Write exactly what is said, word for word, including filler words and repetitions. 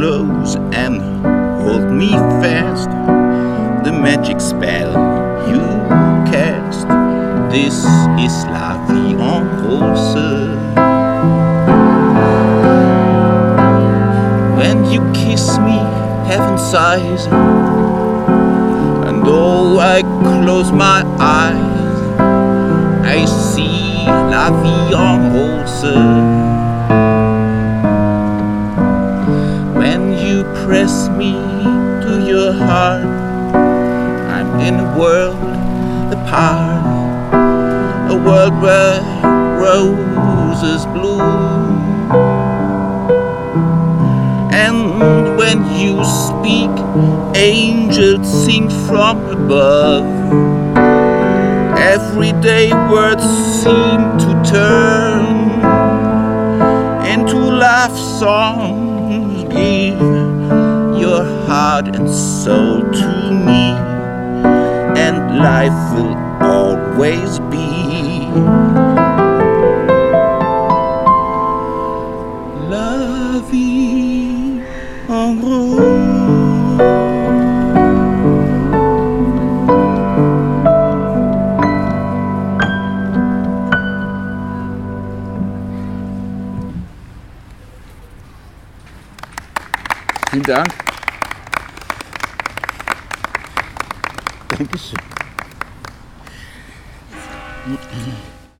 close and hold me fast. The magic spell you cast. This is la vie en rose. When you kiss me, heaven sighs, and though I close my eyes, I see la vie en rose. When you press me to your heart, I'm in a world apart, a world where roses bloom. And when you speak, angels sing from above. Everyday words seem to turn into love songs. Give your heart and soul to me, and life will always be la vie en rose. Vielen Dank. Dankeschön.